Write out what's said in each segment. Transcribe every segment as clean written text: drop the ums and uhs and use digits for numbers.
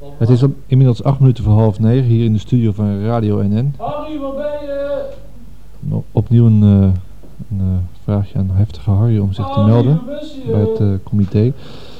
Het is inmiddels 8 minuten voor 8:30 hier in de studio van Radio NN. Harry, waar ben je? Opnieuw een vraagje aan heftige Harry om zich te melden bij het comité.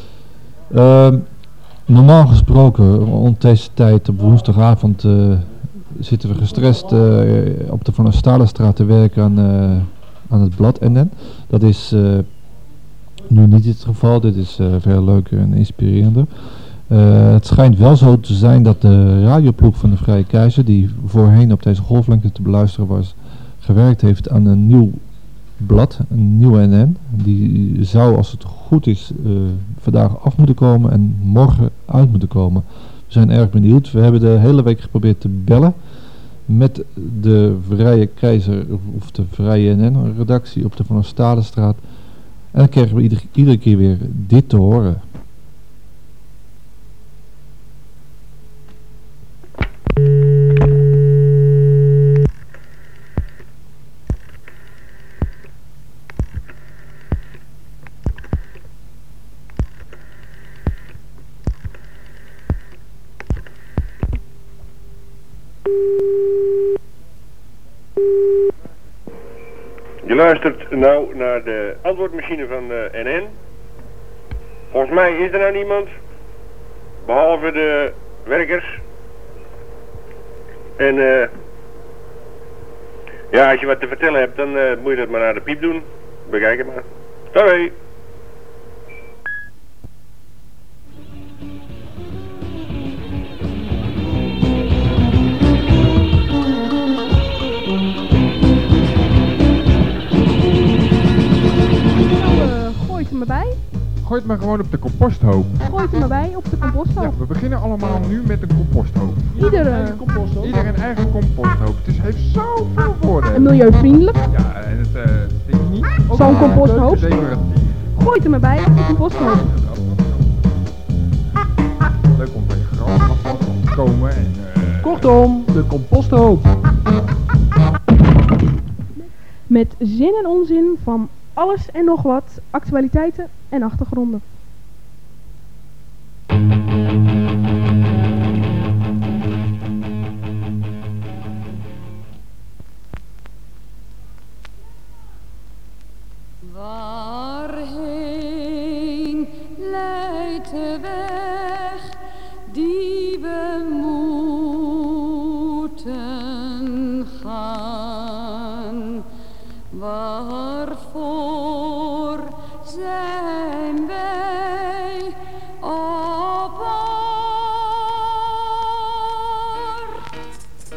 Normaal gesproken, rond deze tijd op woensdagavond zitten we gestrest op de Van der Stalenstraat te werken aan het blad NN. Dat is nu niet het geval, dit is veel leuker en inspirerender. Het schijnt wel zo te zijn dat de radioploeg van de Vrije Keizer, die voorheen op deze golflengte te beluisteren was, gewerkt heeft aan een nieuw blad, een nieuw NN. Die zou, als het goed is, vandaag af moeten komen en morgen uit moeten komen. We zijn erg benieuwd. We hebben de hele week geprobeerd te bellen met de Vrije Keizer of de Vrije NN-redactie op de Van der Stalenstraat. En dan kregen we iedere keer weer dit te horen. Je luistert nou naar de antwoordmachine van NN. Volgens mij is er nou niemand, behalve de werkers. En ja, als je wat te vertellen hebt, dan moet je dat maar naar de piep doen. Bekijk het maar. Hoi! Gooi het maar gewoon op de composthoop. Gooi het er maar bij op de composthoop. Ja, we beginnen allemaal nu met een composthoop. Iedereen een eigen composthoop. Het heeft zoveel voordelen. En milieuvriendelijk. Ja, en het is niet. Zo'n composthoop. Decoratief. Gooi het er maar bij op de composthoop. Leuk om van je graf af te komen en... Kortom, de composthoop. Met zin en onzin van alles en nog wat, actualiteiten en achtergronden. Waarheen leidt de weg die we moeten gaan? Waarvoor zijn wij op aarde?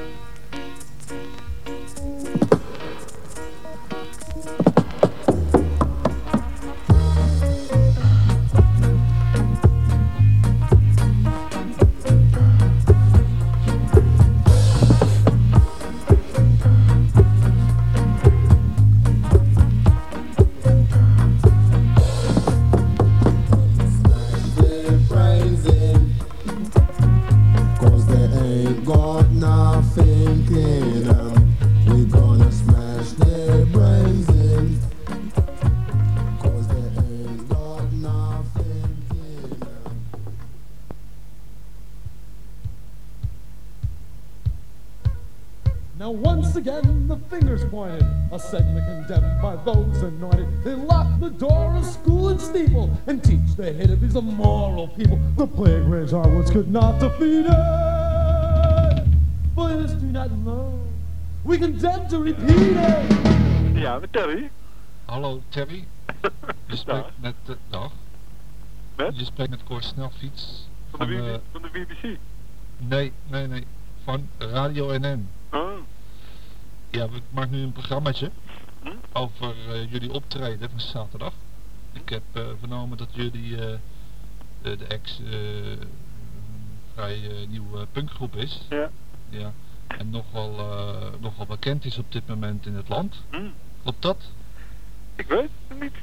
Now once again the fingers pointed, a segment condemned by those anointed. They lock the door of school and steeple and teach the hate of these immoral people. The plague rage our words could not defeat it. For this do not know, we condemn to repeat it. Ja, met Terry. Hallo Terry. Je spreekt met dag. Met? Je spreekt met Cor Snelfiets. Van de BBC? Nee. Van Radio NN. Oh. Ja, ik maak nu een programmaatje over jullie optreden van zaterdag. Ik heb vernomen dat jullie de ex vrij nieuwe punkgroep is. Ja. Ja. En nogal bekend is op dit moment in het land. Klopt dat? Ik weet het niet.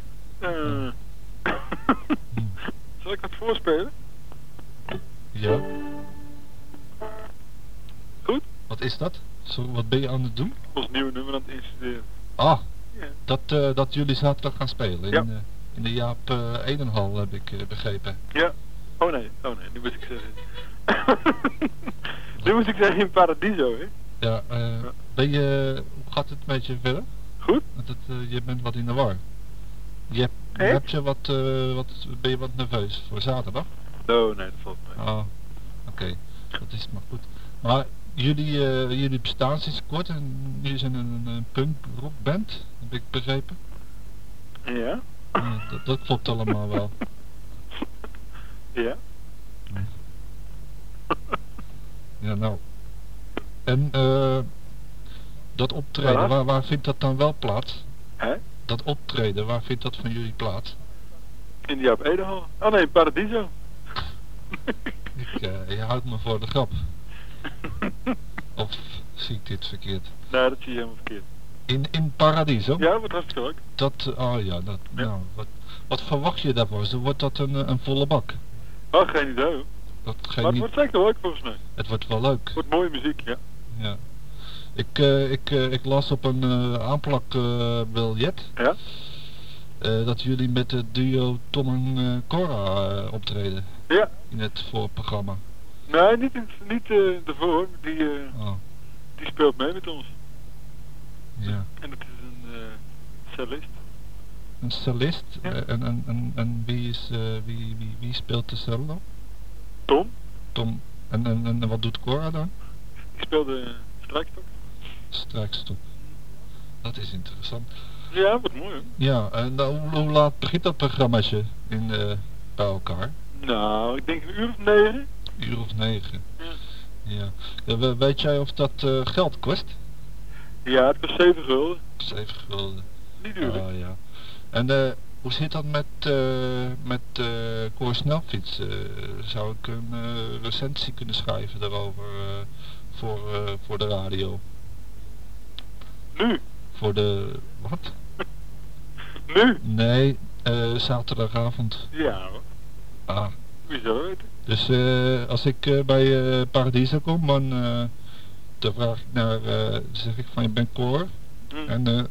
Zal ik dat voorspelen? Ja. Goed. Wat is dat? Sorry, wat ben je aan het doen? Ons nieuwe nummer aan het instuderen. Ah, ja. Dat jullie zaterdag gaan spelen in de Jaap Edenhal heb ik begrepen. Ja. Oh nee, nu moet ik zeggen. Nu moest ik zeggen in Paradiso, hè? Ja, hoe gaat het met je verder? Goed. Want je bent wat in de war. Heb je ben je wat nerveus voor zaterdag? Oh, nee, dat valt mee. Oh, oké. Dat is maar goed. Maar jullie bestaan sinds kort en jullie zijn een punk rockband, heb ik begrepen? Ja? Ja, dat klopt allemaal wel. Ja? Ja, nou. En dat optreden, waar vindt dat dan wel plaats? Hè? Dat optreden, waar vindt dat van jullie plaats? In die Jaap Edehal. Oh nee, in Paradiso. Je houdt me voor de grap. Of zie ik dit verkeerd? Nee, dat zie je helemaal verkeerd. In Paradiso? Ja, wat hartstikke leuk. Ja. Nou, wat verwacht je daarvoor? Wordt dat een volle bak? Oh, geen idee hoor. Maar het wordt zeker leuk volgens mij. Het wordt wel leuk. Het wordt mooie muziek, ja. Ja. Ik las op een aanplakbiljet dat jullie met het duo Tom en Cora optreden. Ja. In het voorprogramma. Nee, niet daarvoor. Die speelt mee met ons. Ja. En dat is een cellist. Een cellist? Ja. En wie speelt de cello? Tom. Tom. En wat doet Cora dan? Die speelde strijkstok. Strijkstok. Dat is interessant. Ja, wat mooi hoor. Ja, en hoe laat begint dat programmaatje bij elkaar? Nou, ik denk 9:00. 9:00. Ja. Ja. Weet jij of dat geld kost? Ja, het kost 7 gulden. 7 gulden. Niet duurlijk. Ah, ja. En hoe zit dat met Cor Snelfiets? Zou ik een recensie kunnen schrijven daarover voor de radio? Nu? Voor de... wat? Nu? Nee, zaterdagavond. Ja hoor. Ah. Wie zou dat weten? Dus als ik bij Paradiso kom, dan vraag ik naar, zeg ik van je bent Cor. En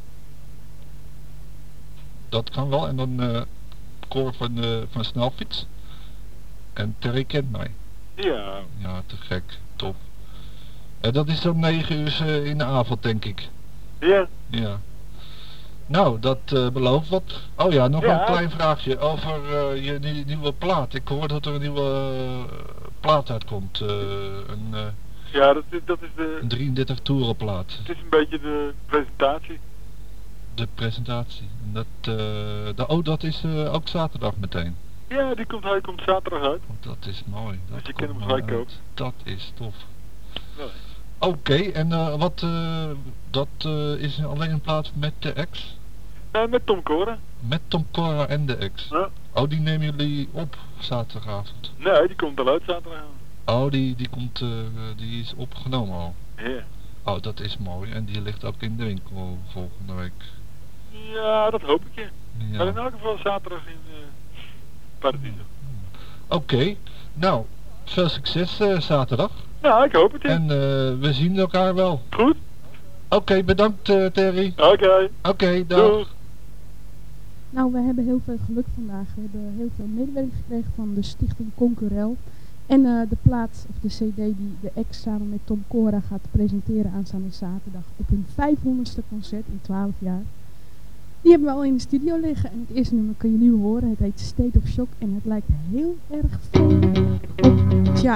dat kan wel. En dan Cor van Snelfiets. En Terry kent mij. Ja. Ja, te gek. Top. Dat is om 9:00 in de avond, denk ik. Ja. Ja. Nou, dat belooft wat. Oh ja, nog een klein vraagje over je nieuwe plaat. Ik hoor dat er een nieuwe plaat uitkomt. Ja, dat is de... Een 33 toeren plaat. Het is een beetje de presentatie. De presentatie. Dat is ook zaterdag meteen. Ja, hij komt zaterdag uit. Dat is mooi. Dus je kan hem gelijk kopen. Dat is tof. Ja. Oké, en dat is alleen een plaat met de ex? Met Tom Cora. Met Tom Cora en de ex? Ja. Oh, die nemen jullie op zaterdagavond? Nee, die komt al uit zaterdagavond. Oh, die is opgenomen al? Ja. Oh, dat is mooi. En die ligt ook in de winkel volgende week? Ja, dat hoop ik, ja. Maar in elk geval zaterdag in Paradiso. Oké, nou, veel succes zaterdag. Ja, ik hoop het, ja. En we zien elkaar wel. Goed. Oké, bedankt Terry. Oké, dag. Doeg. Nou, we hebben heel veel geluk vandaag. We hebben heel veel medewerking gekregen van de stichting Concurrel. En de plaat, of de cd die de ex samen met Tom Cora gaat presenteren aanstaande zaterdag op hun 500ste concert in 12 jaar. Die hebben we al in de studio liggen en het eerste nummer kun je nu horen. Het heet State of Shock en het lijkt heel erg veel op, tja...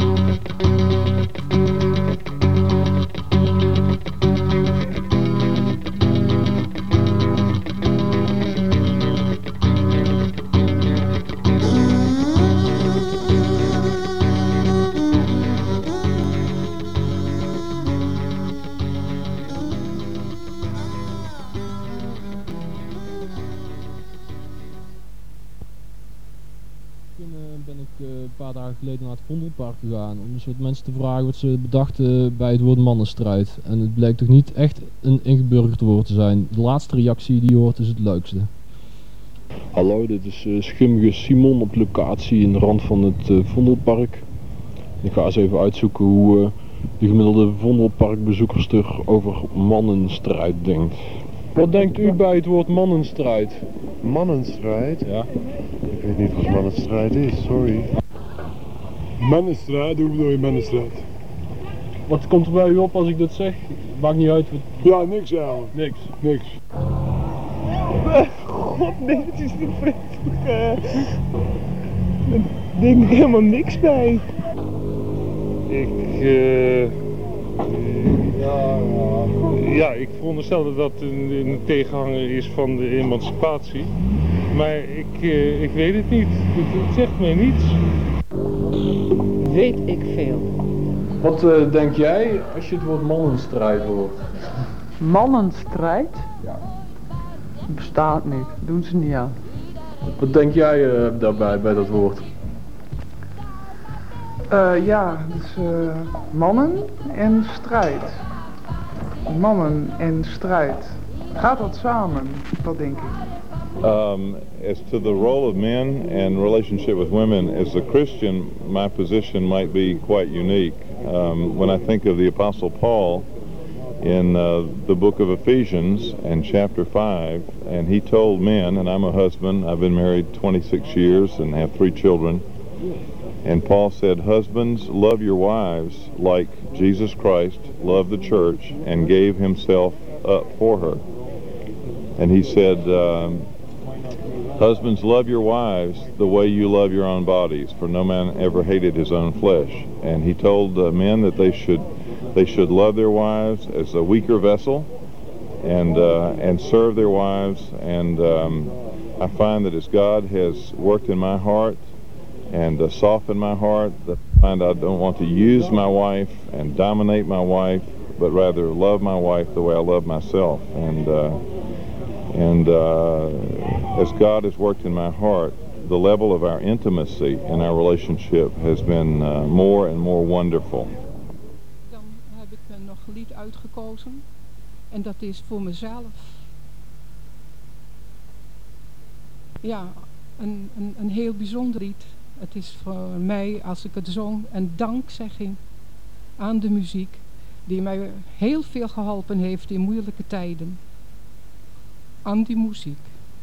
Een paar dagen geleden naar het Vondelpark gegaan om een soort mensen te vragen wat ze bedachten bij het woord mannenstrijd. En het bleek toch niet echt een ingeburgerd woord te zijn. De laatste reactie die je hoort is het leukste. Hallo, dit is schimmige Simon op locatie in de rand van het Vondelpark. Ik ga eens even uitzoeken hoe de gemiddelde Vondelparkbezoekers er over mannenstrijd denkt. Wat denkt u bij het woord mannenstrijd? Mannenstrijd? Ja. Ik weet niet wat mannenstrijd is, sorry. Mannenstrijd, hoe bedoel je mannenstrijd? Wat komt er bij u op als ik dat zeg? Maakt niet uit. Ja, niks eigenlijk. Niks. God, nee, het is niet vreselijk. Daar denk ik helemaal niks bij. Ik veronderstel dat dat een tegenhanger is van de emancipatie. Maar ik weet het niet. Het zegt mij niets. Weet ik veel. Wat denk jij als je het woord mannenstrijd hoort? Mannenstrijd? Ja. Bestaat niet. Doen ze niet aan. Wat denk jij daarbij, bij dat woord? Dus mannen en strijd. Mannen en strijd. Gaat dat samen? Dat denk ik. As to the role of men and relationship with women, as a Christian, my position might be quite unique. When I think of the Apostle Paul in the book of Ephesians and chapter 5, and he told men, and I'm a husband, I've been married 26 years and have 3 children, and Paul said, husbands, love your wives like Jesus Christ loved the church and gave himself up for her. And he said, husbands, love your wives the way you love your own bodies, for no man ever hated his own flesh. And he told men that they should love their wives as a weaker vessel and serve their wives. And I find that as God has worked in my heart and softened my heart, that I find I don't want to use my wife and dominate my wife, but rather love my wife the way I love myself. And as God has worked in my heart, the level of our intimacy in our relationship has been more and more wonderful. Dan heb ik nog een lied uitgekozen en dat is voor mezelf. Ja, een heel bijzonder lied. Het is voor mij, als ik het zong, een dankzegging aan de muziek die mij heel veel geholpen heeft in moeilijke tijden. Aan die muziek.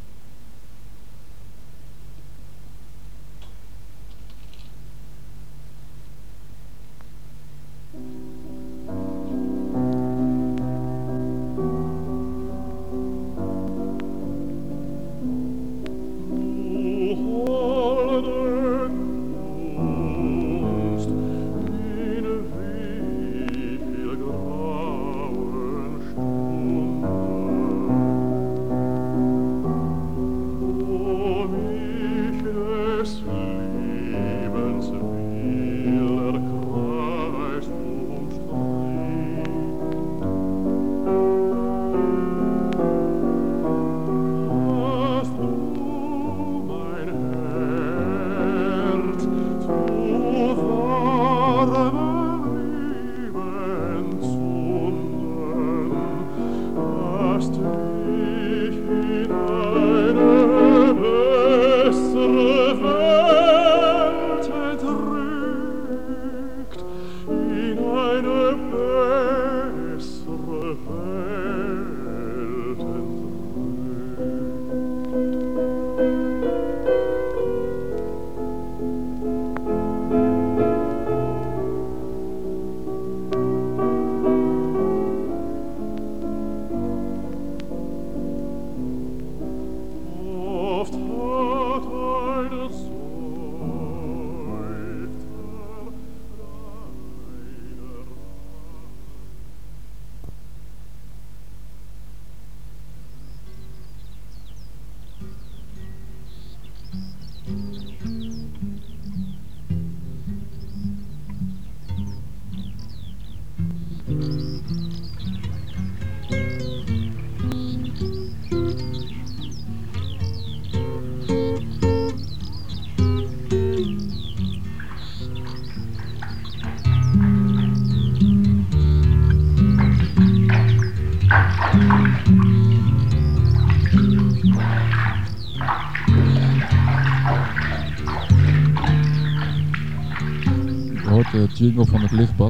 De jingle van het lichtbad.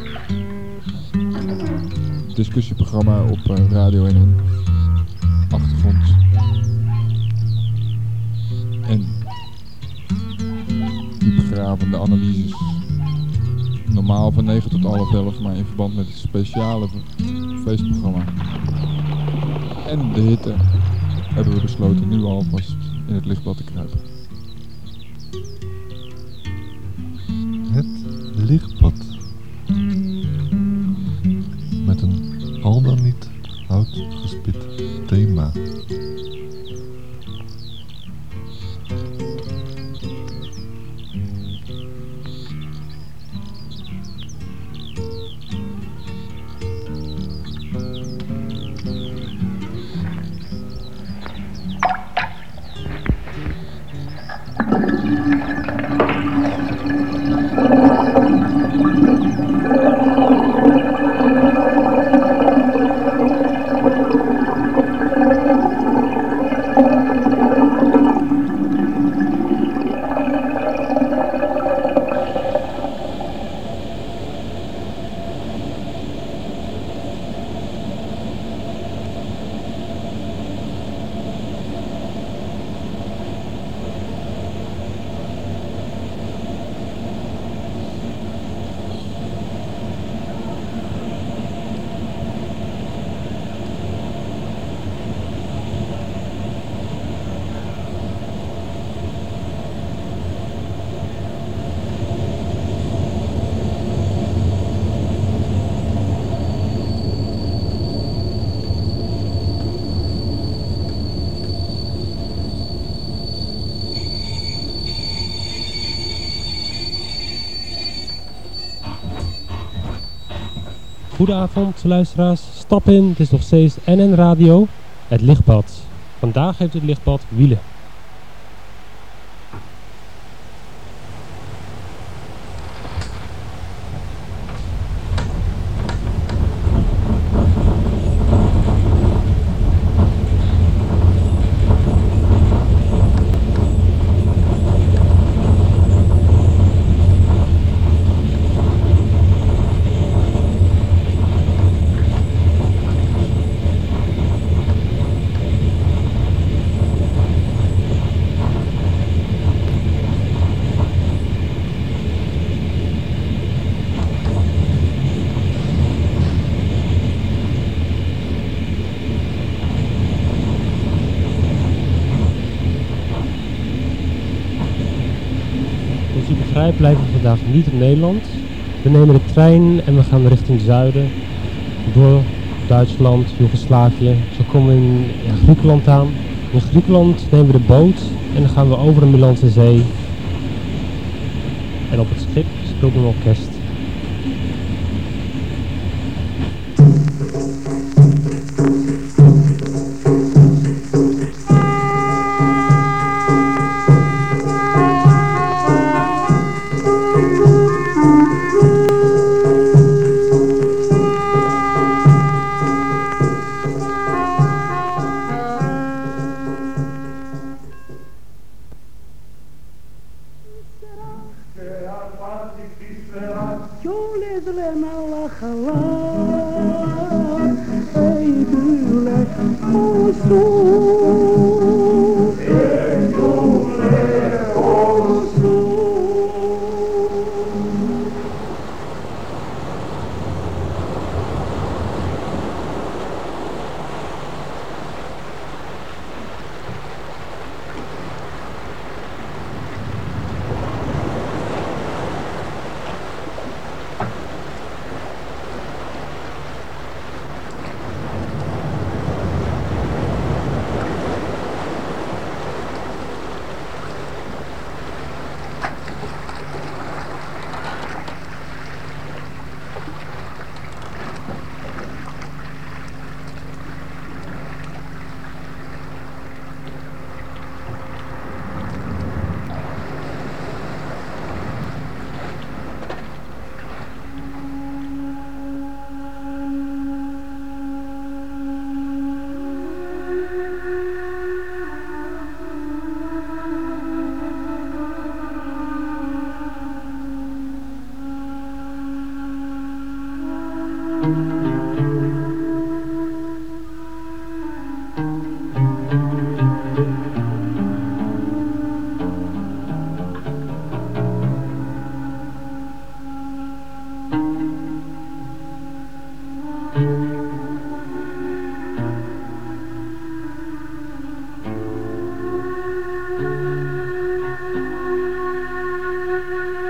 Discussieprogramma op Radio 1 achtergrond. En die diepgravende analyses. Normaal van 9 tot 11:30, maar in verband met het speciale feestprogramma. En de hitte hebben we besloten nu alvast in het lichtblad te kruipen. Het lichtblad. Met een al dan niet uitgespit thema. Goedenavond luisteraars, stap in, het is nog steeds NN Radio, het lichtbad. Vandaag heeft het lichtbad wielen. Blijven we vandaag niet in Nederland. We nemen de trein en we gaan richting het zuiden. Door Duitsland, Joegoslavië. Zo komen we in Griekenland aan. In Griekenland nemen we de boot en dan gaan we over de Middellandse Zee. En op het schip speelt een orkest.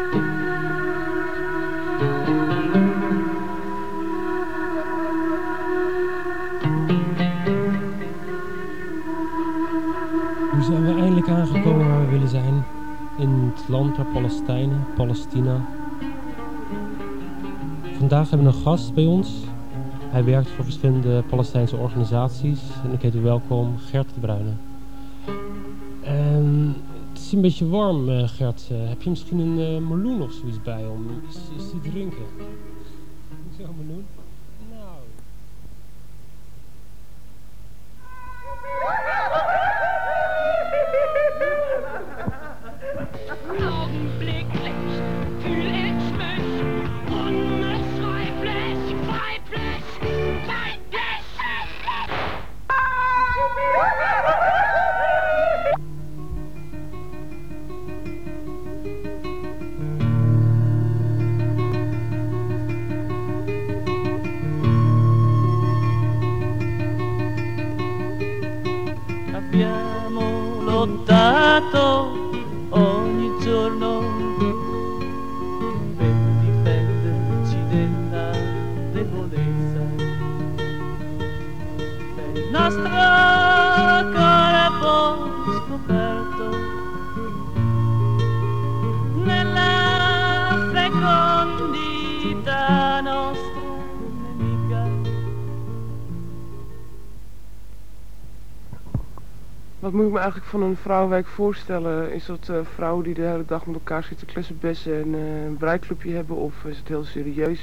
Nu zijn we eindelijk aangekomen waar we willen zijn. In het land der Palestijnen, Palestina. Vandaag hebben we een gast bij ons. Hij werkt voor verschillende Palestijnse organisaties. En ik heet u welkom, Gert de Bruyne. Het is een beetje warm, Gert. Heb je misschien een meloen of zoiets bij om iets te drinken? Zo, meloen? Nou... Augenblicklich fühl ich mich unbeschreiblich, weiblich, Abbiamo lottato ogni giorno per difenderci dalla debolezza del nostro corpo scoperto nella fecondità nostra nemica. Wat moet ik me eigenlijk van een vrouwenwijk voorstellen? Is dat vrouwen die de hele dag met elkaar zitten klessenbessen en een breiklubje hebben, of is het heel serieus?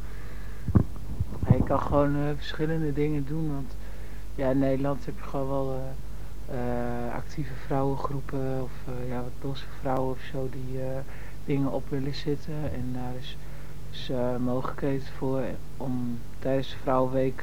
Je kan gewoon verschillende dingen doen, want ja, in Nederland heb je gewoon wel actieve vrouwengroepen of wat losse vrouwen of zo die dingen op willen zitten. En daar is dus mogelijkheid voor om tijdens de Vrouwenweek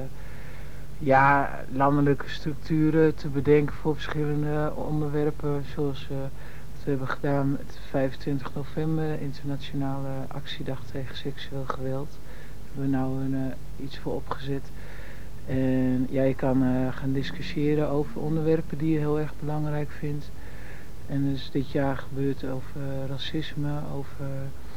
landelijke structuren te bedenken voor verschillende onderwerpen, zoals we hebben gedaan met 25 november, Internationale Actiedag tegen seksueel geweld. Daar hebben we nou iets voor opgezet. En ja, je kan gaan discussiëren over onderwerpen die je heel erg belangrijk vindt. En dus dit jaar gebeurt over racisme, over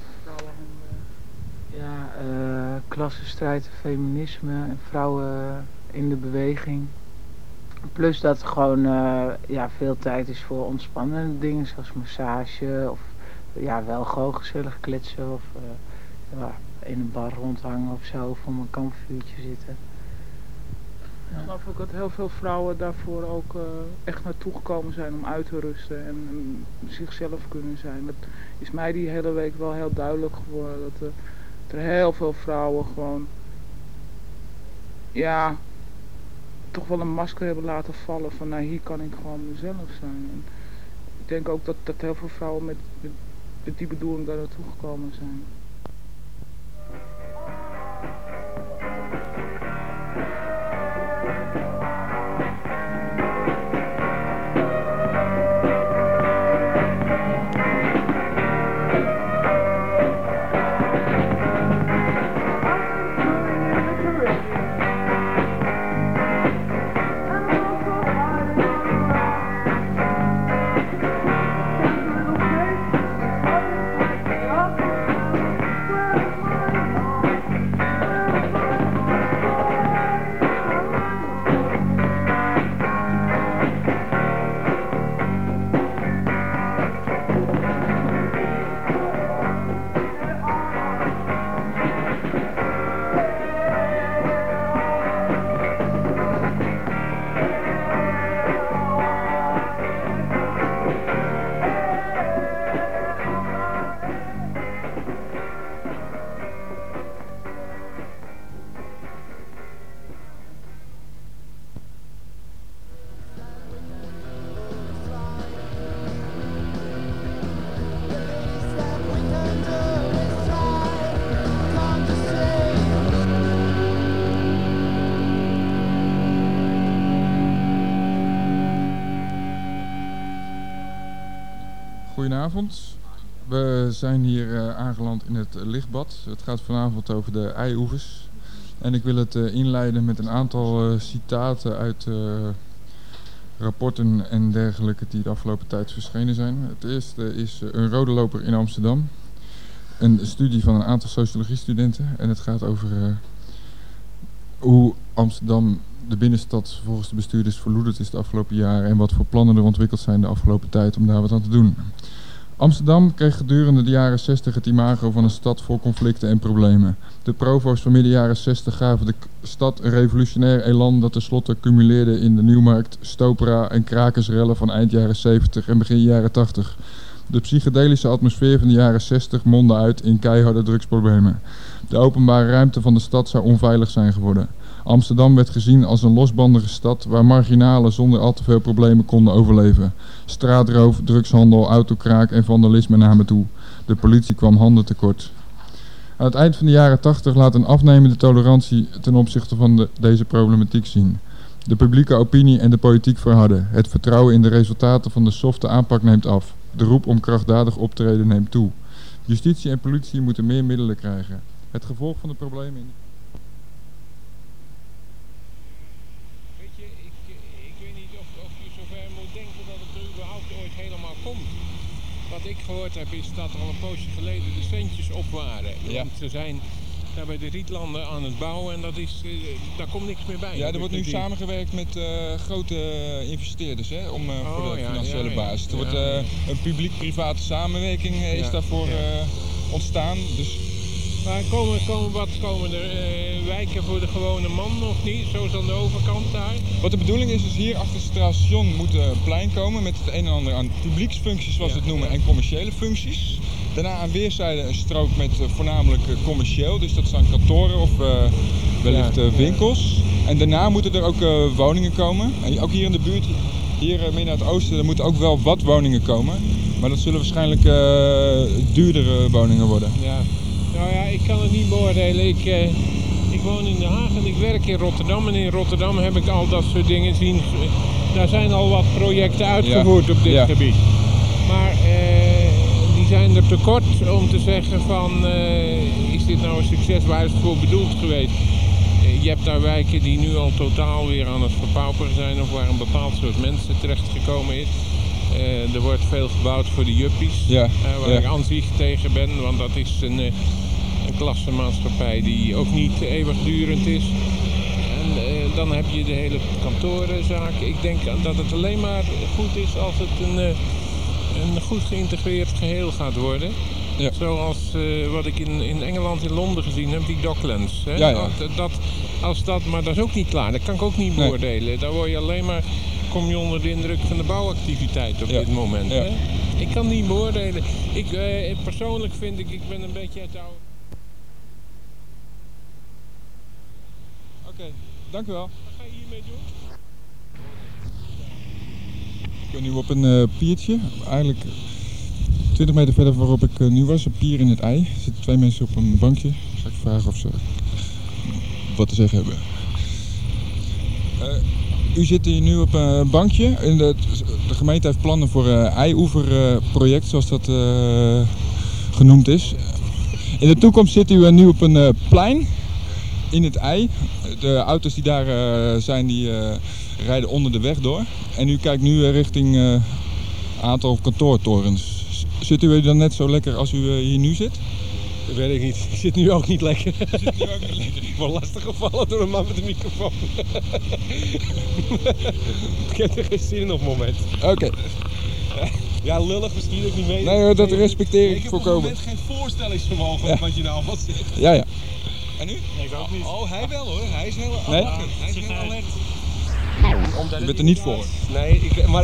klassenstrijd, feminisme en vrouwen in de beweging. Plus dat er gewoon veel tijd is voor ontspannende dingen zoals massage of wel gewoon gezellig kletsen of in een bar rondhangen of zo of om een kampvuurtje zitten. Ik geloof ook dat heel veel vrouwen daarvoor ook echt naartoe gekomen zijn om uit te rusten en zichzelf kunnen zijn. Dat is mij die hele week wel heel duidelijk geworden, dat er heel veel vrouwen gewoon toch wel een masker hebben laten vallen van hier kan ik gewoon mezelf zijn. En ik denk ook dat heel veel vrouwen met die bedoeling daar naartoe gekomen zijn. Goedenavond. We zijn hier aangeland in het lichtbad. Het gaat vanavond over de eioevers. En ik wil het inleiden met een aantal citaten uit rapporten en dergelijke die de afgelopen tijd verschenen zijn. Het eerste is een rode loper in Amsterdam. een studie van een aantal sociologiestudenten. En het gaat over hoe Amsterdam, de binnenstad, volgens de bestuurders verloederd is de afgelopen jaren. En wat voor plannen er ontwikkeld zijn de afgelopen tijd om daar wat aan te doen. Amsterdam kreeg gedurende de jaren 60 het imago van een stad vol conflicten en problemen. De provo's van midden jaren 60 gaven de stad een revolutionair elan dat tenslotte cumuleerde in de Nieuwmarkt, Stopera en krakersrellen van eind jaren 70 en begin jaren 80. De psychedelische atmosfeer van de jaren 60 mondde uit in keiharde drugsproblemen. De openbare ruimte van de stad zou onveilig zijn geworden. Amsterdam werd gezien als een losbandige stad waar marginalen zonder al te veel problemen konden overleven. Straatroof, drugshandel, autokraak en vandalisme namen toe. De politie kwam handen tekort. Aan het eind van de jaren 80 laat een afnemende tolerantie ten opzichte van deze problematiek zien. De publieke opinie en de politiek verharden. Het vertrouwen in de resultaten van de softe aanpak neemt af. De roep om krachtdadig optreden neemt toe. Justitie en politie moeten meer middelen krijgen. Het gevolg van de problemen in... Weet je, ik weet niet of je zover moet denken dat het er überhaupt ooit helemaal komt. Wat ik gehoord heb is dat er al een poosje geleden de centjes op waren. Ja. Want ze zijn daar bij de Rietlanden aan het bouwen en daar komt niks meer bij. Ja, er wordt nu samengewerkt met grote investeerders voor de financiële basis. Er wordt een publiek-private samenwerking is daarvoor ontstaan. Dus... Maar komen er wijken voor de gewone man of niet? Zoals aan de overkant daar? Wat de bedoeling is hier achter het station moet een plein komen met het een en ander aan publieksfuncties zoals we het noemen en commerciële functies. Daarna aan weerszijden een strook met voornamelijk commercieel, dus dat zijn kantoren of wellicht winkels. En daarna moeten er ook woningen komen. En ook hier in de buurt, hier meer naar het oosten, er moeten ook wel wat woningen komen. Maar dat zullen waarschijnlijk duurdere woningen worden. Ja. Nou ja, ik kan het niet beoordelen. Ik woon in Den Haag en ik werk in Rotterdam. En in Rotterdam heb ik al dat soort dingen zien. Daar zijn al wat projecten uitgevoerd op dit gebied. Maar die zijn er tekort om te zeggen van, is dit nou een succes? Waar is het voor bedoeld geweest? Je hebt daar wijken die nu al totaal weer aan het verpauperen zijn of waar een bepaald soort mensen terechtgekomen is. Er wordt veel gebouwd voor de juppies, waar ik aan zich tegen ben, want dat is een klassenmaatschappij die ook niet eeuwigdurend is. En dan heb je de hele kantorenzaak. Ik denk dat het alleen maar goed is als het een goed geïntegreerd geheel gaat worden. Ja. Zoals wat ik in Engeland, in Londen gezien heb, die Docklands. Hè? Ja. Maar dat is ook niet klaar, dat kan ik ook niet beoordelen. Daar word je alleen maar... kom je onder de indruk van de bouwactiviteit op dit moment. Ja. Hè? Ik kan niet beoordelen. Persoonlijk vind ik ben een beetje uit de oude... Oké, dank u wel. Wat ga je hiermee doen? Ik ben nu op een piertje, eigenlijk 20 meter verder waarop ik nu was, een pier in het IJ. Er zitten 2 mensen op een bankje. Ga ik vragen of ze wat te zeggen hebben. U zit hier nu op een bankje. De gemeente heeft plannen voor een IJ-oeverproject, zoals dat genoemd is. In de toekomst zit u nu op een plein in het IJ. De auto's die daar zijn, die rijden onder de weg door. En u kijkt nu richting een aantal kantoortorens. Zit u dan net zo lekker als u hier nu zit? Dat weet ik niet. Ik zit nu ook niet lekker. Ik word lastig gevallen door een man met een microfoon. Ik heb er geen zin in op het moment. Oké. Ja, lullig misschien ook niet mee. Nee hoor, dat respecteer ik volkomen. Ik heb op het moment geen voorstellingsvermogen wat je nou wat zegt. Ja. En nu? Ik ook niet. Oh, hij wel hoor. Hij is heel alert. Hij is heel alert. Je bent er niet voor? Nee,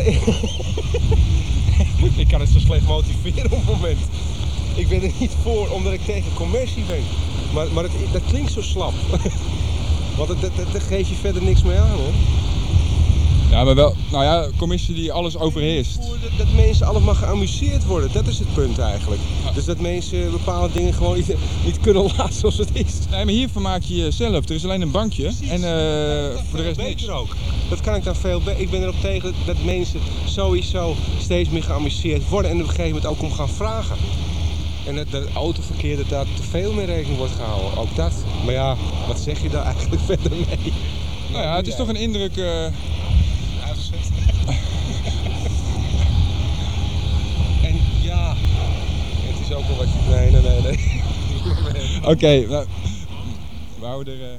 ik kan het zo slecht motiveren op het moment. Ik ben er niet voor omdat ik tegen commercie ben. Maar dat klinkt zo slap. Want daar geef je verder niks mee aan hoor. Ja, maar wel, nou ja, commissie die alles overheerst. Dat mensen allemaal geamuseerd worden, dat is het punt eigenlijk. Ja. Dus dat mensen bepaalde dingen gewoon niet kunnen laten zoals het is. Nee, maar hier vermaak je jezelf. Er is alleen een bankje. Precies. En voor de rest niks. Ook. Dat kan ik dan veel beter. Ik ben erop tegen dat mensen sowieso steeds meer geamuseerd worden en op een gegeven moment ook om gaan vragen. En het autoverkeer, dat daar te veel mee rekening wordt gehouden. Ook dat. Maar ja, wat zeg je daar eigenlijk verder mee? Nou ja, het is toch een indruk... En ja, is ook wel wat je... Nee. Oké, we houden er...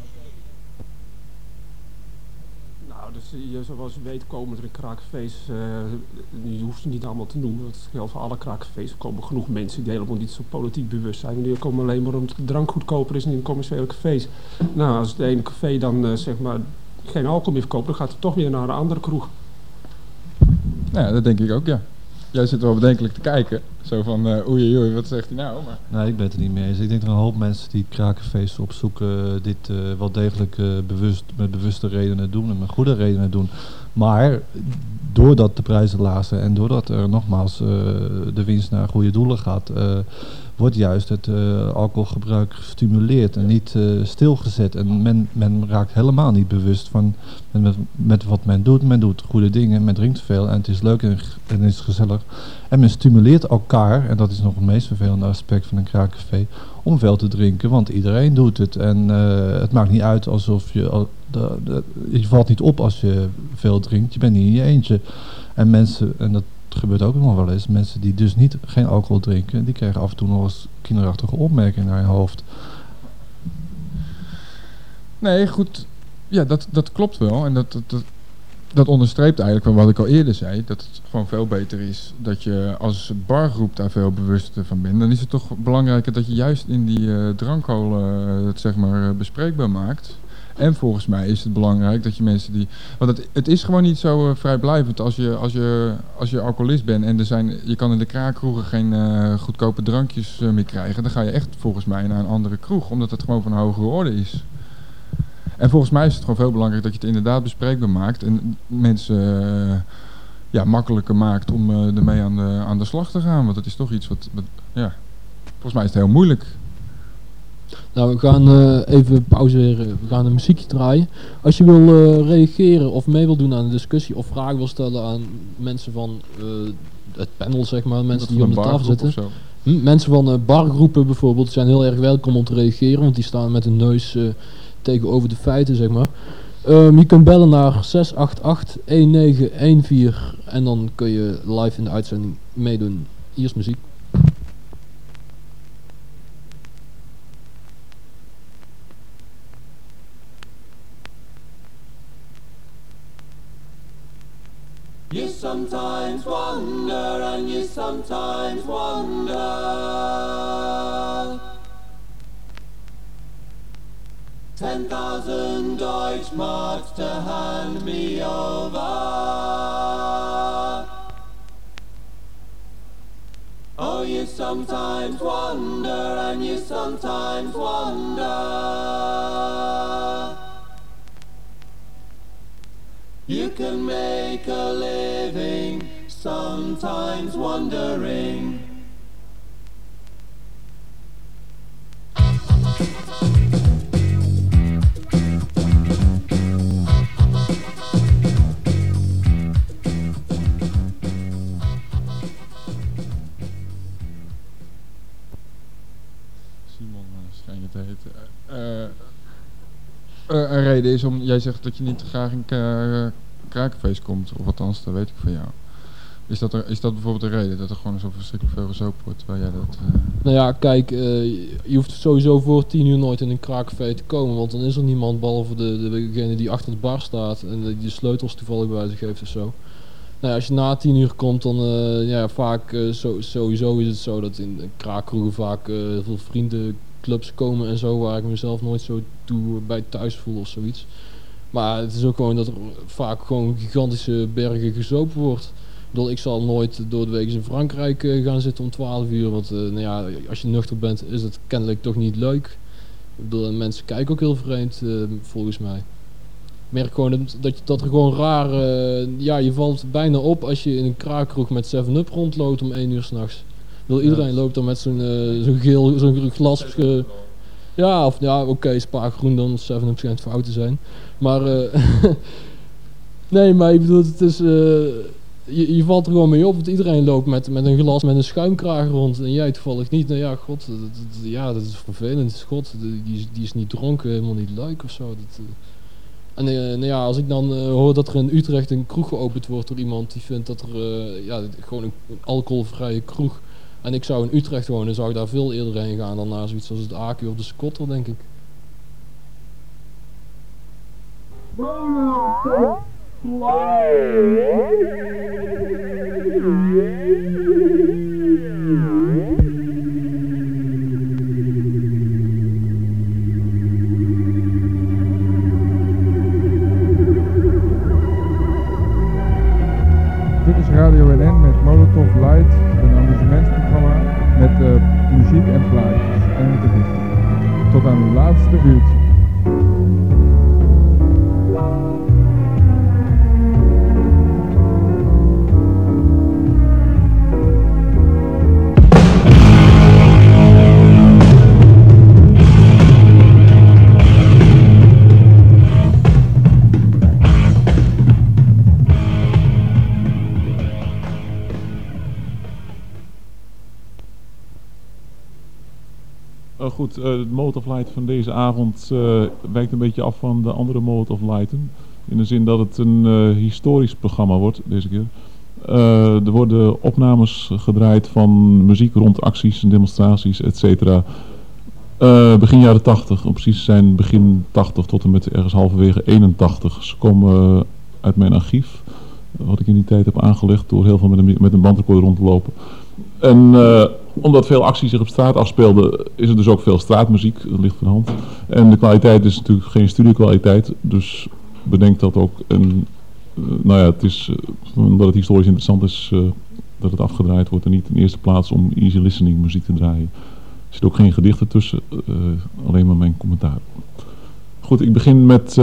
Nou, dus zoals je weet komen er in kraakcafés, je hoeft ze niet allemaal te noemen, dat geldt voor alle kraakcafés. Er komen genoeg mensen die helemaal niet zo politiek bewust zijn. Die komen alleen maar omdat de drank goedkoper is in de commerciële cafés. Nou, als het ene café dan zeg maar geen alcohol meer verkoopt, dan gaat het toch weer naar een andere kroeg. Nou ja, dat denk ik ook, ja. Jij zit wel bedenkelijk te kijken. Zo van, oei, wat zegt hij nou? Maar... Nee, ik ben het er niet mee eens. Ik denk dat er een hoop mensen die kraakcafés opzoeken dit wel degelijk met bewuste redenen doen en met goede redenen doen. Maar doordat de prijzen laag zijn en doordat er nogmaals de winst naar goede doelen gaat, wordt juist het alcoholgebruik gestimuleerd en niet stilgezet. En men raakt helemaal niet bewust van met wat men doet. Men doet goede dingen, men drinkt veel en het is leuk en het is gezellig. En men stimuleert elkaar, en dat is nog het meest vervelende aspect van een kraakcafé, om veel te drinken, want iedereen doet het. En het maakt niet uit alsof je valt niet op als je veel drinkt, je bent niet in je eentje. En mensen, en dat gebeurt ook nog wel eens, mensen die dus geen alcohol drinken, die krijgen af en toe nog eens kinderachtige opmerkingen naar hun hoofd. Nee, goed. Ja, dat klopt wel. En dat onderstreept eigenlijk wel wat ik al eerder zei. Dat het gewoon veel beter is dat je als bargroep daar veel bewuster van bent. Dan is het toch belangrijker dat je juist in die drankholen het zeg maar bespreekbaar maakt. En volgens mij is het belangrijk dat je mensen die... Want het is gewoon niet zo vrijblijvend als je alcoholist bent en je kan in de kraakkroegen geen goedkope drankjes meer krijgen. Dan ga je echt volgens mij naar een andere kroeg, omdat het gewoon van een hogere orde is. En volgens mij is het gewoon veel belangrijk dat je het inderdaad bespreekbaar maakt en mensen makkelijker maakt om ermee aan de slag te gaan. Want het is toch iets wat volgens mij is het heel moeilijk. Nou, we gaan even pauzeren. We gaan een muziekje draaien. Als je wil reageren of mee wil doen aan de discussie of vragen wil stellen aan mensen van het panel, zeg maar, mensen die om de tafel zitten. Mensen van bargroepen bijvoorbeeld zijn heel erg welkom om te reageren, want die staan met hun neus tegenover de feiten, zeg maar. Je kunt bellen naar 688-1914 en dan kun je live in de uitzending meedoen. Hier is muziek. You sometimes wonder and you sometimes wonder 10,000 Deutschmarks to hand me over. Oh, you sometimes wonder and you sometimes wonder. You can make a living sometimes wondering. Simon schijn je te heten. Een reden is om, jij zegt dat je niet graag in kraakcafés komt, of althans, dat weet ik van jou. Is dat bijvoorbeeld de reden, dat er gewoon zo verschrikkelijk veel gezopen wordt, waar jij dat... Nou ja, kijk, je hoeft sowieso voor 10 uur nooit in een kraakcafé te komen, want dan is er niemand behalve degene die achter de bar staat en die de sleutels toevallig bij zich geeft of zo. Nou ja, als je na 10 uur komt, dan vaak sowieso is het zo dat in kraakkroegen vaak heel veel vriendenclubs komen en zo, waar ik mezelf nooit zo toe bij thuis voel of zoiets. Maar het is ook gewoon dat er vaak gewoon gigantische bergen gezopen wordt. Ik zal nooit door de week in Frankrijk gaan zitten om 12 uur, want als je nuchter bent is het kennelijk toch niet leuk. Mensen kijken ook heel vreemd, volgens mij. Ik merk gewoon dat er gewoon raar... je valt bijna op als je in een kraakkroeg met 7-Up rondloopt om 1 uur s'nachts. Iedereen loopt dan met zo'n geel, zo'n glas... spaargroen dan, 7-Up schijnt fout te zijn. Maar... nee, maar ik bedoel, het is... Je valt er gewoon mee op, want iedereen loopt met een glas met een schuimkraag rond en jij toevallig niet. Nou ja, god, dat is vervelend. God, die is niet dronken, helemaal niet leuk of zo. Als ik dan hoor dat er in Utrecht een kroeg geopend wordt door iemand die vindt dat er gewoon een alcoholvrije kroeg En ik zou in Utrecht wonen, dan zou ik daar veel eerder heen gaan dan naar zoiets als het Acu of de Scotter, denk ik. Dit is Radio NN met Molotov Light, een amusementsprogramma met muziek en plaatjes en interviews. Tot aan uw laatste uurtje. Goed, het Molotov Light van deze avond wijkt een beetje af van de andere Molotov Lighten. In de zin dat het een historisch programma wordt deze keer. Er worden opnames gedraaid van muziek rond acties en demonstraties, etc. Begin jaren 80, om precies te zijn begin 80 tot en met ergens halverwege 81. Ze komen uit mijn archief, wat ik in die tijd heb aangelegd door heel veel met een bandrecorder rond te lopen. En omdat veel acties zich op straat afspeelden, is er dus ook veel straatmuziek, dat ligt voor de hand. En de kwaliteit is natuurlijk geen studiokwaliteit, dus bedenk dat ook. En nou ja, het is, omdat het historisch interessant is dat het afgedraaid wordt en niet in eerste plaats om easy listening muziek te draaien. Er zit ook geen gedichten tussen, alleen maar mijn commentaar. Goed, ik begin met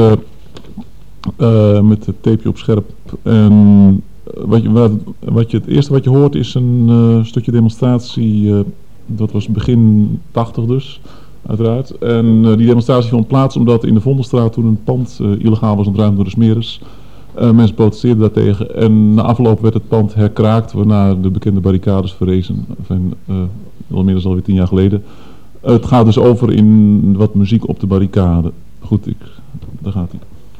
het tapeje op scherp. En het eerste wat je hoort is een stukje demonstratie, dat was begin 80 dus, uiteraard. En die demonstratie vond plaats omdat in de Vondelstraat toen een pand illegaal was ontruimd door de Smeres. Mensen protesteerden daartegen en na afloop werd het pand herkraakt, waarna de bekende barricades verrezen, inmiddels alweer 10 jaar geleden. Het gaat dus over in wat muziek op de barricade. Goed, daar gaat hij.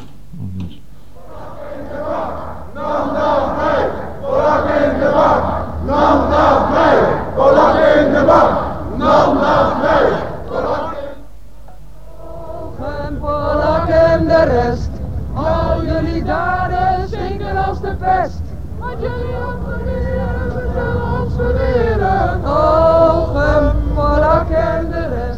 En de rest, al jullie daden zinken als de pest. Wat jullie opgeweren, we zullen ons verweren. Ogen, Polak en de rest.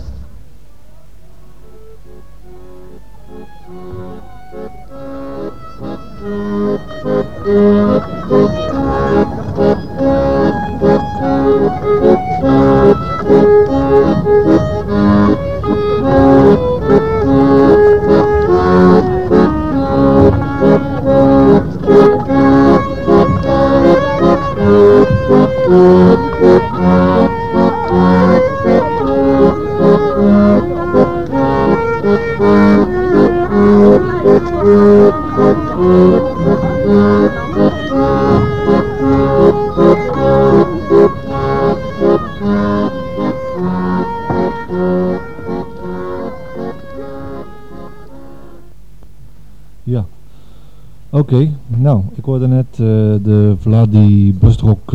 Ja, oké. Nou, ik hoorde net de Vladi Bustrok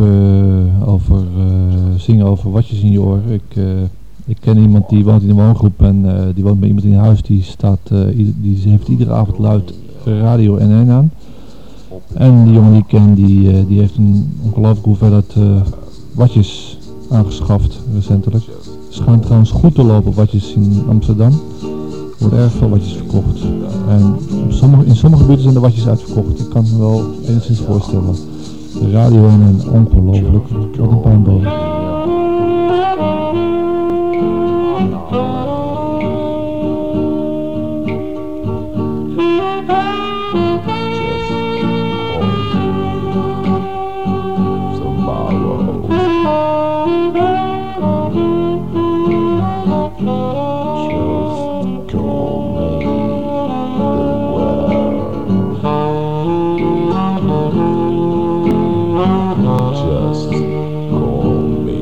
zingen over watjes in je oor. Ik ken iemand die woont in een woongroep en die woont bij iemand in huis die die heeft iedere avond luid Radio NN aan. En die jongen die ik ken, die heeft een ongelooflijke hoeveelheid watjes aangeschaft recentelijk. Er schijnt trouwens goed te lopen watjes in Amsterdam. Er worden erg veel watjes verkocht. En in sommige buurten zijn de watjes uitverkocht. Ik kan me wel enigszins voorstellen. De radio en ongelooflijk. Wat een puinboom. Just call me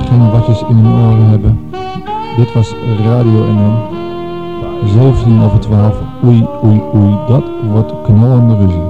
geen watjes in hun oren hebben. Dit was Radio NN. 17:12. Oei, oei, oei. Dat wordt knallende ruzie.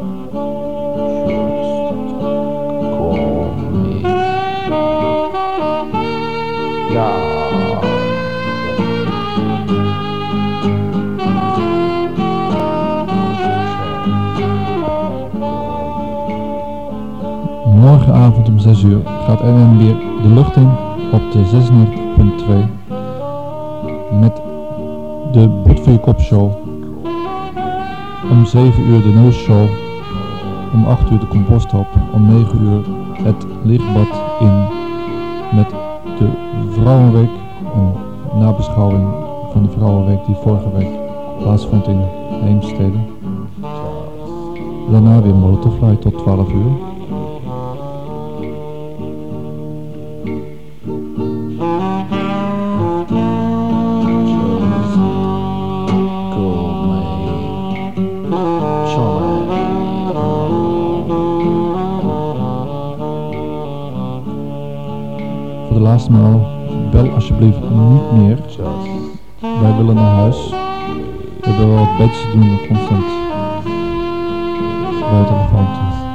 Morgenavond om 6 uur gaat NN weer de lucht in op de 96.2 met de Bot voor je Kop show. Om 7 uur de nieuwsshow. Om 8 uur de composthoop. Om 9 uur het lichtbad in met de Vrouwenweek. Een nabeschouwing van de Vrouwenweek die vorige week plaatsvond in Heemstede. Daarna weer Molotov Light tot 12 uur. Voor de laatste maal, bel alsjeblieft niet meer. Wij willen naar huis. We hebben wel wat beter te doen dan constant bij de telefoon te zitten.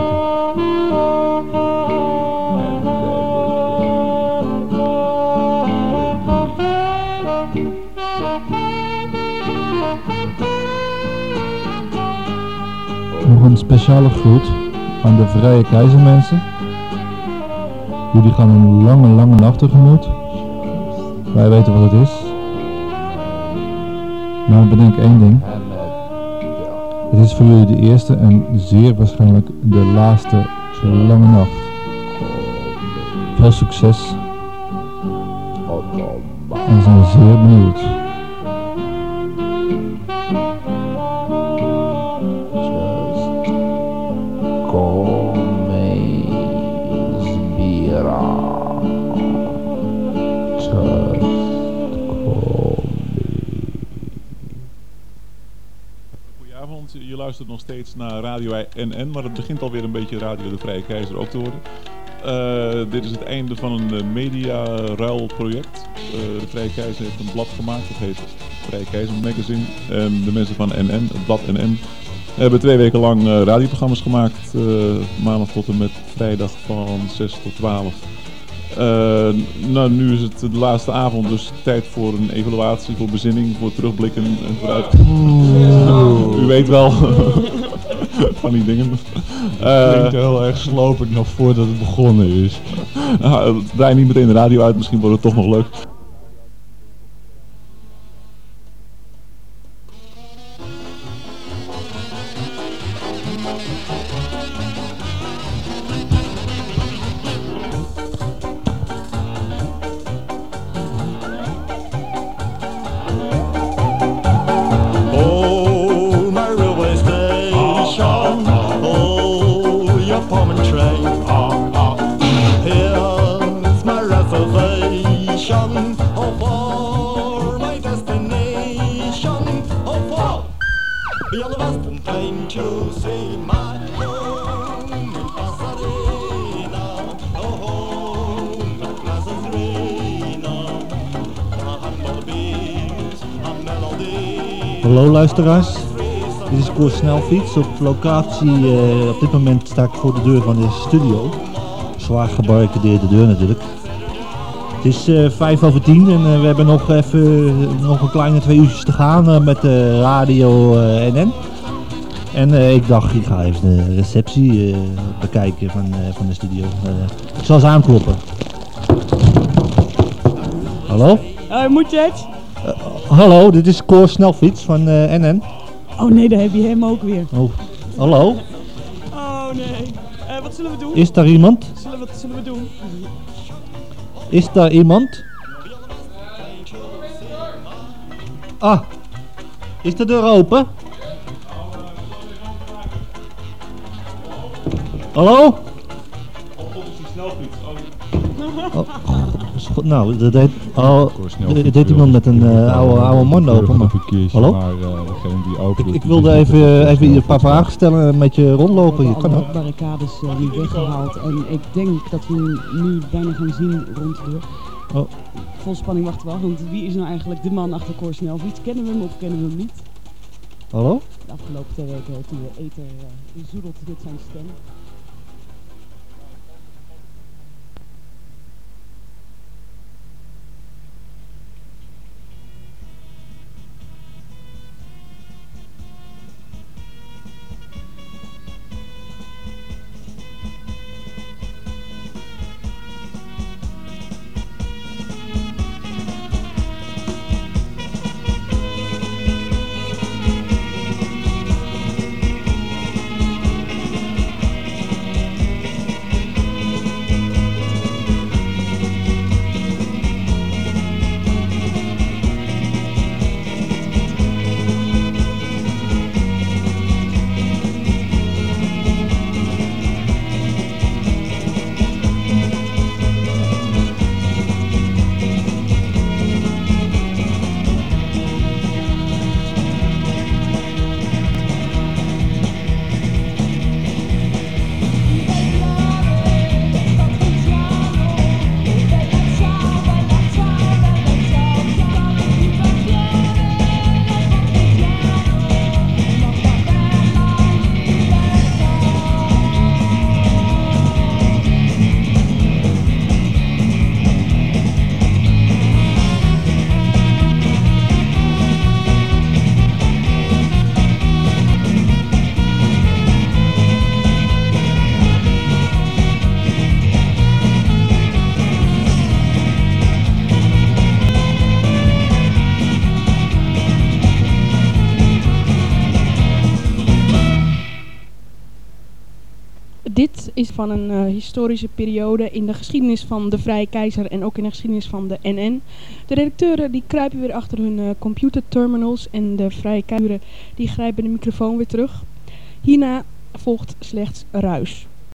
Nog een speciale groet aan de Vrije Keizermensen. Jullie gaan een lange nacht tegemoet. Wij weten wat het is. Maar bedenk één ding. Het is voor jullie de eerste en zeer waarschijnlijk de laatste lange nacht. Veel succes. En we zijn zeer benieuwd. Je luistert nog steeds naar Radio NN, maar het begint alweer een beetje Radio de Vrije Keizer ook te worden. Dit is het einde van een media-ruilproject. De Vrije Keizer heeft een blad gemaakt, dat heet Vrije Keizer Magazine. En de mensen van NN, het blad NN, hebben 2 weken lang radioprogramma's gemaakt. Maandag tot en met vrijdag van 6 tot 12. Nou, nu is het de laatste avond, dus tijd voor een evaluatie, voor bezinning, voor terugblikken en vooruit. U weet wel van die dingen. Het klinkt heel erg slopend nog voordat het begonnen is. Nou, draai niet meteen de radio uit, misschien wordt het toch nog leuk. Hallo luisteraars, dit is Koor Snelfiets op locatie. Op dit moment sta ik voor de deur van de studio. Zwaar gebarricadeerde deur natuurlijk. Het is 10:05 en we hebben nog een kleine 2 uurtjes te gaan met de Radio NN. En ik dacht, ik ga even de receptie bekijken van de studio. Ik zal eens aankloppen. Hallo? Moet je het? Hallo, dit is Koor Snelfiets van NN. Oh nee, daar heb je hem ook weer. Oh, hallo? Oh nee. Wat zullen we doen? Is daar iemand? Wat zullen we doen? Is daar iemand? Ah, is de deur open? Hallo? Oh, Nou, dat deed, Snelfiets deed iemand met een oude man open. Maar, hallo? Maar degene die open Ik wilde even een paar vragen stellen en met je rondlopen. Je kan alle ook. barricades nu weggehaald en ik denk dat we nu bijna gaan zien rond de deur. Oh. Vol spanning wachten we af, want wie is nou eigenlijk de man achter Cor Snelfiets? Kennen we hem of kennen we hem niet? Hallo? De afgelopen 2 weken heeft hij de ether bezoedeld met zijn stem. Dit is van een historische periode in de geschiedenis van de Vrije Keizer en ook in de geschiedenis van de NN. De redacteuren die kruipen weer achter hun computerterminals en de Vrije Keizer die grijpen de microfoon weer terug. Hierna volgt slechts ruis.